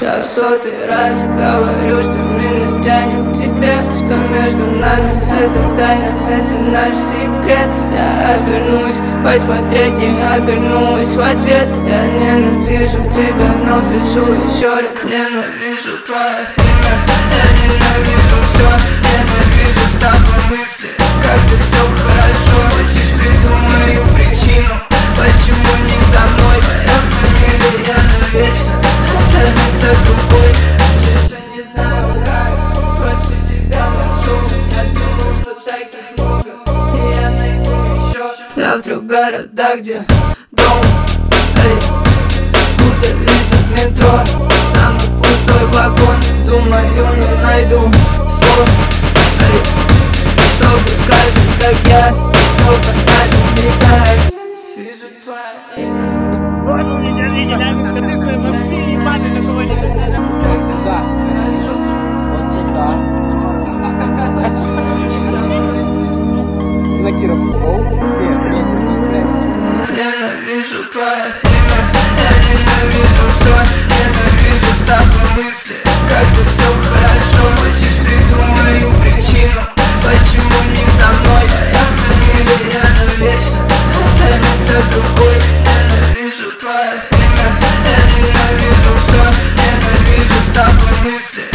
Я в сотый раз говорю, что меня тянет к тебе, что между нами это тайна, это наш секрет. Я обернусь, посмотреть не обернулась в ответ. Я ненавижу тебя, но пишу еще раз. Ненавижу твое имя, я ненавижу все. Ненавижу с тобой мысли, как бы все хорошо. Хочешь, придумаю причину, почему не со мной. Твоя фамилия навечно останется тупой. Честно не знаю как, больше тебя нашел. Я думал, что таких много, и я найду еще. Я вдруг города, где дом, эй, куда везет метро. Самый пустой вагон, думаю, не найду слов, эй, чтобы сказать, как я все понятно не так. Вижу твое имя. На Кировского все Ненавижу твое имя, я ненавижу все. Ненавижу с тобой мысли, как бы все хорошо. Хочешь, придумаю причину, почему не со мной. Твоя фамилия навечно останется тупой. Ненавижу твое имя, я ненавижу все. Ненавижу с тобой мысли,